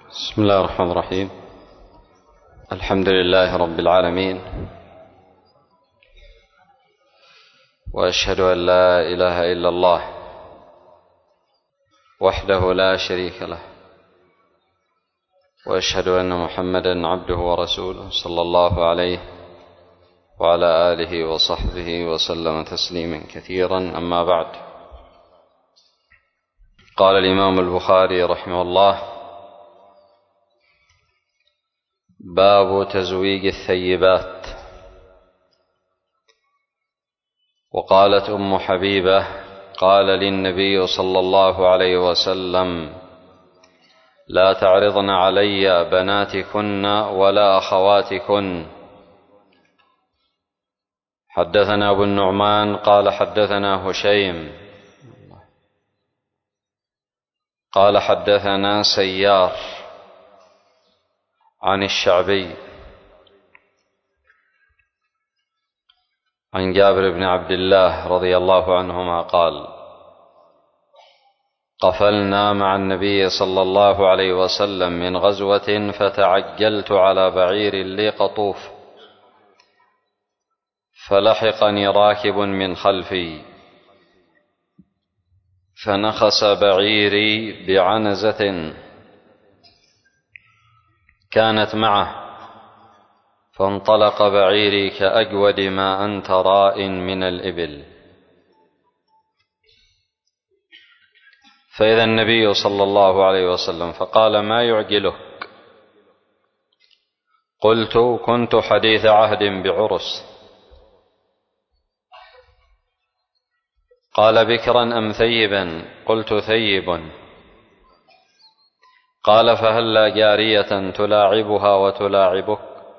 بسم الله الرحمن الرحيم. الحمد لله رب العالمين، وأشهد أن لا إله إلا الله وحده لا شريك له، وأشهد أن محمدا عبده ورسوله صلى الله عليه وعلى آله وصحبه وسلم تسليما كثيرا. أما بعد، قال الإمام البخاري رحمه الله: باب تزويج الثيبات. وقالت أم حبيبة: قال للنبي صلى الله عليه وسلم: لا تعرضن علي بناتكن ولا أخواتكن. حدثنا أبو النعمان قال حدثنا هشيم قال حدثنا سيار عن الشعبي عن جابر بن عبد الله رضي الله عنهما قال: قفلنا مع النبي صلى الله عليه وسلم من غزوة، فتعجلت على بعير لي قطوف، فلحقني راكب من خلفي، فنخس بعيري بعنزة كانت معه، فانطلق بعيري كأجود ما أنت راء من الإبل. فإذا النبي صلى الله عليه وسلم فقال: ما يعجلك؟ قلت: كنت حديث عهد بعرس. قال: بكرا أم ثيبا؟ قلت: ثيب. قال: فهلا جارية تلاعبها وتلاعبك؟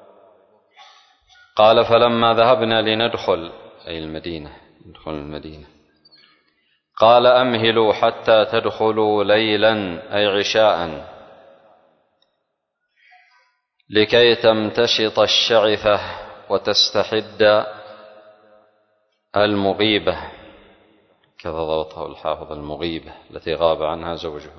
قال: فلما ذهبنا لندخل، أي المدينة، ندخل المدينة، قال: أمهلوا حتى تدخلوا ليلا، أي عشاء، لكي تمتشط الشعثة وتستحد المغيبة، كذا ضبطه الحافظ، المغيبة التي غاب عنها زوجها.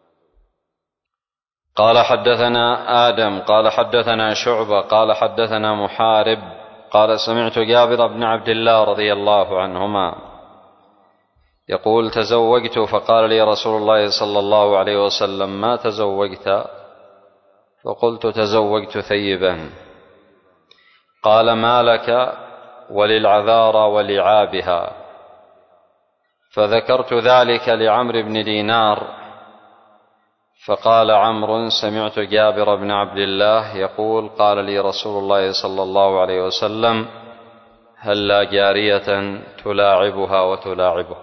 قال: حدثنا آدم قال حدثنا شعبة قال حدثنا محارب قال: سمعت جابر بن عبد الله رضي الله عنهما يقول: تزوجت، فقال لي رسول الله صلى الله عليه وسلم: ما تزوجت؟ فقلت: تزوجت ثيبا. قال: ما لك وللعذارى ولعابها؟ فذكرت ذلك لعمرو بن دينار، فقال عمرو: سمعت جابر بن عبد الله يقول: قال لي رسول الله صلى الله عليه وسلم: هلا جارية تلاعبها وتلاعبك.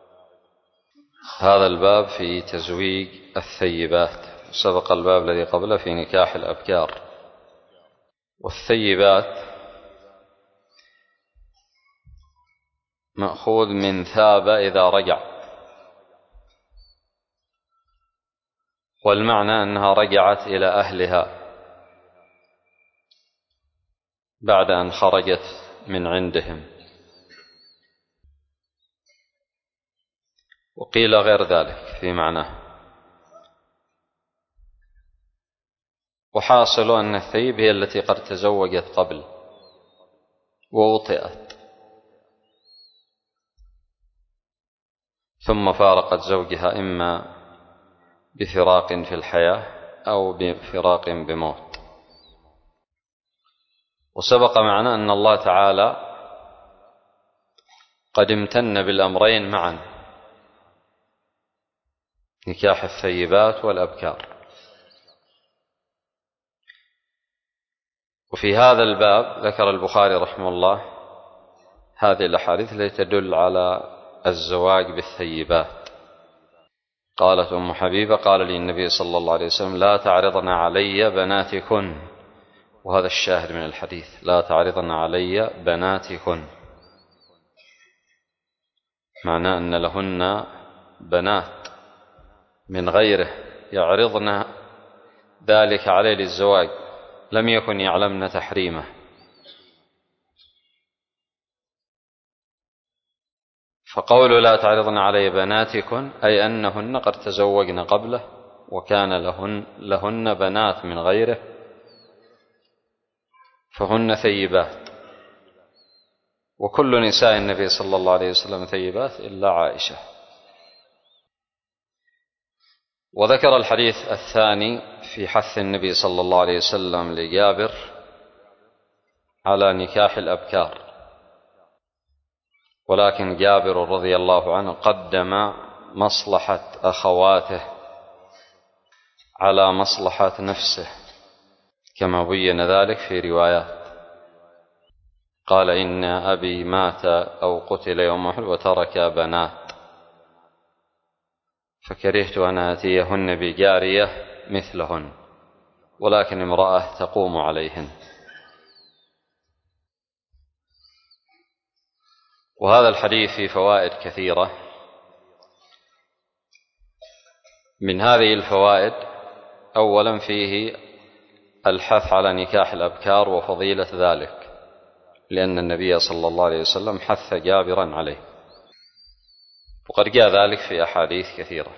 هذا الباب في تزويج الثيبات، سبق الباب الذي قبله في نكاح الأبكار. والثيبات مأخوذ من ثاب إذا رجع، والمعنى أنها رجعت إلى أهلها بعد أن خرجت من عندهم، وقيل غير ذلك في معناه. وحاصل أن الثيب هي التي قد تزوجت قبل ووطئت، ثم فارقت زوجها إما بفراق في الحياة أو بفراق بموت. وسبق معنا أن الله تعالى قد امتن بالأمرين معا، نكاح الثيبات والأبكار. وفي هذا الباب ذكر البخاري رحمه الله هذه الأحاديث التي تدل على الزواج بالثيبات. قالت أم حبيبة: قال لي النبي صلى الله عليه وسلم: لا تعرضن علي بناتكن. وهذا الشاهد من الحديث: لا تعرضن علي بناتكن، معناه أن لهن بنات من غيره يعرضن ذلك عليه للزواج، لم يكن يعلمن تحريمه. فقول لا تعرضن علي بناتكن أي أنهن قد تزوجن قبله وكان لهن بنات من غيره فهن ثيبات، وكل نساء النبي صلى الله عليه وسلم ثيبات إلا عائشة. وذكر الحديث الثاني في حث النبي صلى الله عليه وسلم لجابر على نكاح الأبكار، ولكن جابر رضي الله عنه قدم مصلحة أخواته على مصلحة نفسه كما بين ذلك في روايات. قال إن أبي مات أو قتل يوم أحد وترك بنات فكرهت أن آتيهن بجارية مثلهن، ولكن امرأة تقوم عليهن. وهذا الحديث فيه فوائد كثيرة. من هذه الفوائد أولا فيه الحث على نكاح الأبكار وفضيلة ذلك، لأن النبي صلى الله عليه وسلم حث جابرا عليه، وقد جاء ذلك في أحاديث كثيرة.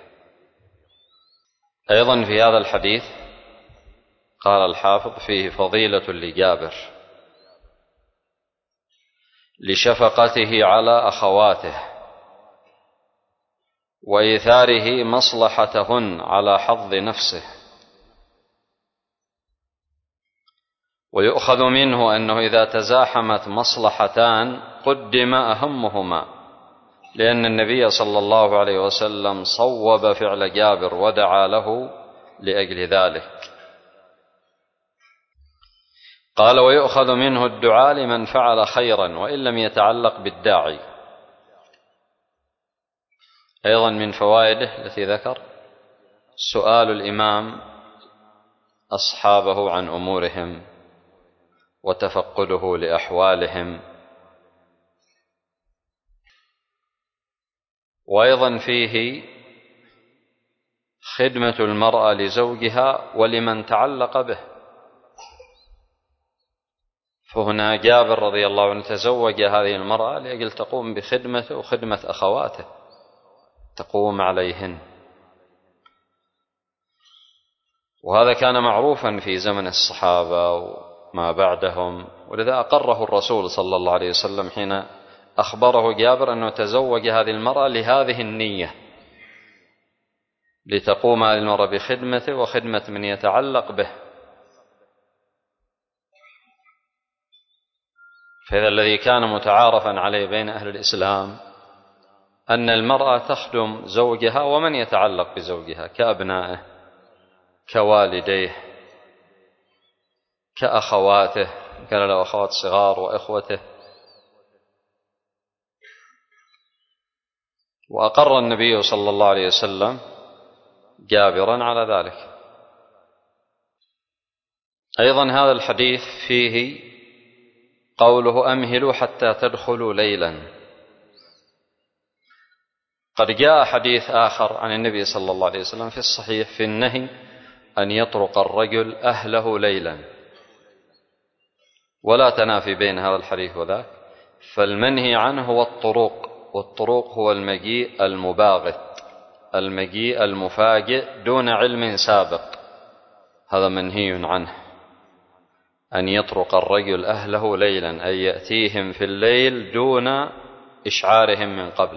أيضا في هذا الحديث قال الحافظ فيه فضيلة لجابر لشفقته على أخواته وإيثاره مصلحتهن على حظ نفسه. ويؤخذ منه أنه إذا تزاحمت مصلحتان قدم أهمهما، لأن النبي صلى الله عليه وسلم صوب فعل جابر ودعا له لأجل ذلك. قال ويؤخذ منه الدعاء لمن فعل خيرا وإن لم يتعلق بالداعي. أيضا من فوائده التي ذكر سؤال الإمام أصحابه عن أمورهم وتفقده لأحوالهم. وأيضا فيه خدمة المرأة لزوجها ولمن تعلق به، فهنا جابر رضي الله عنه تزوج هذه المرأة لأجل تقوم بخدمته وخدمة أخواته، تقوم عليهن. وهذا كان معروفا في زمن الصحابة وما بعدهم، ولذا أقره الرسول صلى الله عليه وسلم حين أخبره جابر أنه تزوج هذه المرأة لهذه النية، لتقوم هذه المرأة بخدمته وخدمة من يتعلق به. فإذا الذي كان متعارفا عليه بين أهل الإسلام أن المرأة تخدم زوجها ومن يتعلق بزوجها كأبنائه كوالديه كأخواته، كان له أخوات صغار وإخوته. وأقر النبي صلى الله عليه وسلم جابرا على ذلك. أيضا هذا الحديث فيه قوله أمهلوا حتى تدخلوا ليلا. قد جاء حديث آخر عن النبي صلى الله عليه وسلم في الصحيح في النهي أن يطرق الرجل أهله ليلا، ولا تنافي بين هذا الحديث وذاك. فالمنهي عنه هو الطروق، والطروق هو المجيء المباغت، المجيء المفاجئ دون علم سابق، هذا منهي عنه. أن يطرق الرجل أهله ليلا أي يأتيهم في الليل دون إشعارهم من قبل.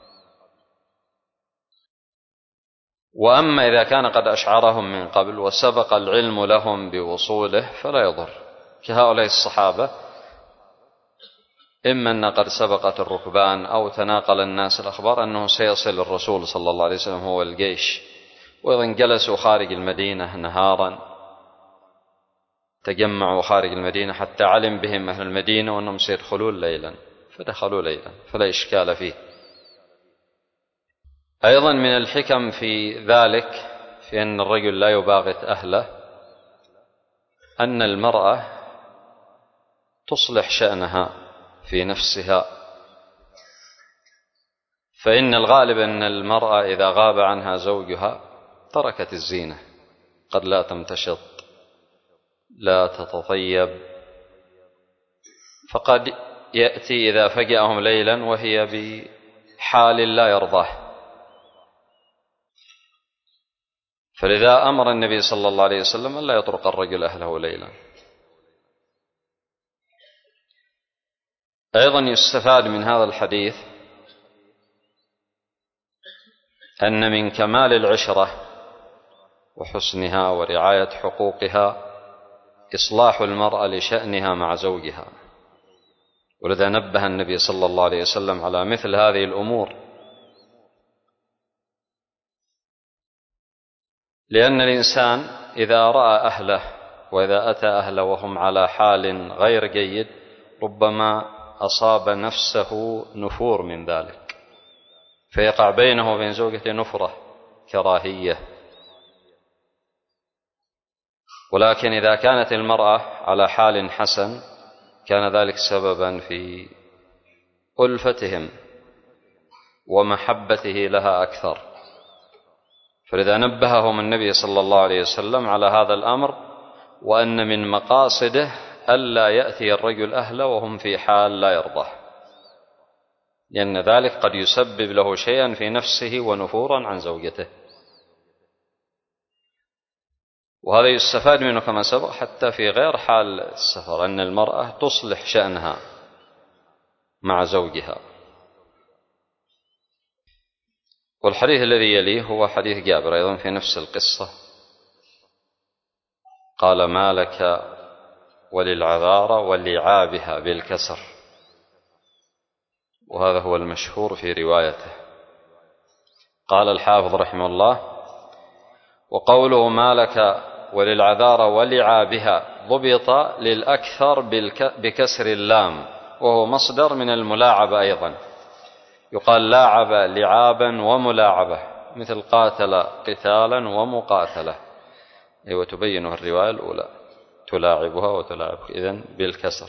وأما إذا كان قد أشعرهم من قبل وسبق العلم لهم بوصوله فلا يضر، كهؤلاء الصحابة، إما أن قد سبقت الركبان أو تناقل الناس الأخبار أنه سيصل الرسول صلى الله عليه وسلم هو الجيش، وإذن جلسوا خارج المدينة نهارا، تجمعوا خارج المدينة حتى علم بهم أهل المدينة وأنهم سيدخلون ليلا فدخلوا ليلا، فلا إشكال فيه. أيضا من الحكم في ذلك في أن الرجل لا يباغت أهله أن المرأة تصلح شأنها في نفسها، فإن الغالب أن المرأة إذا غاب عنها زوجها تركت الزينة، قد لا تمتشط لا تتطيب، فقد يأتي إذا فجأهم ليلا وهي بحال لا يرضاه، فلذا أمر النبي صلى الله عليه وسلم ألا يطرق الرجل أهله ليلا. أيضا يستفاد من هذا الحديث أن من كمال العشرة وحسنها ورعاية حقوقها إصلاح المرأة لشأنها مع زوجها، ولذا نبه النبي صلى الله عليه وسلم على مثل هذه الأمور، لأن الإنسان إذا رأى أهله وإذا أتى أهله وهم على حال غير جيد ربما أصاب نفسه نفور من ذلك، فيقع بينه وبين زوجته نفرة كراهية. ولكن إذا كانت المرأة على حال حسن كان ذلك سببا في ألفتهم ومحبته لها أكثر، فلذا نبههم النبي صلى الله عليه وسلم على هذا الأمر، وأن من مقاصده ألا يأتي الرجل أهله وهم في حال لا يرضاه، لأن ذلك قد يسبب له شيئا في نفسه ونفورا عن زوجته. وهذا يستفاد منه كما سبق حتى في غير حال السفر، أن المرأة تصلح شأنها مع زوجها. والحديث الذي يليه هو حديث جابر أيضا في نفس القصة، قال: ما لك وللعذارى ولعابها بالكسر، وهذا هو المشهور في روايته. قال الحافظ رحمه الله: وقوله ما لك وللعذارى ولعابها ضبط للأكثر بكسر اللام، وهو مصدر من الملاعبة أيضا، يقال لاعب لعابا وملاعبة، مثل قاتل قتالا ومقاتلة، وتبينها الرواية الأولى تلاعبها وتلاعبها، إذن بالكسر.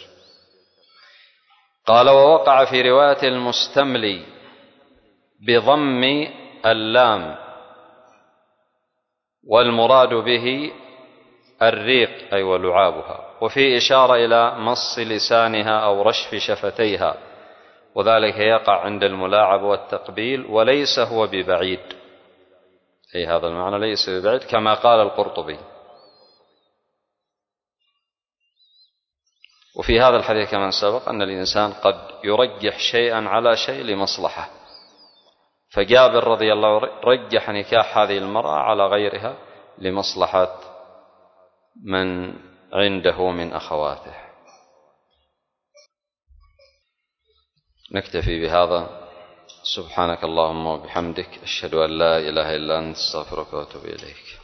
قال: ووقع في رواية المستملي بضم اللام، والمراد به الريق أي ولعابها، وفي إشارة إلى مص لسانها أو رشف شفتيها، وذلك يقع عند الملاعب والتقبيل، وليس هو ببعيد، أي هذا المعنى ليس ببعيد كما قال القرطبي. وفي هذا الحديث كما سبق أن الإنسان قد يرجح شيئا على شيء لمصلحة، فجابر رضي الله عنه رجح نكاح هذه المرأة على غيرها لمصلحة من عنده من أخواته. نكتفي بهذا. سبحانك اللهم وبحمدك، أشهد أن لا إله إلا أنت، استغفرك وأتوب إليك.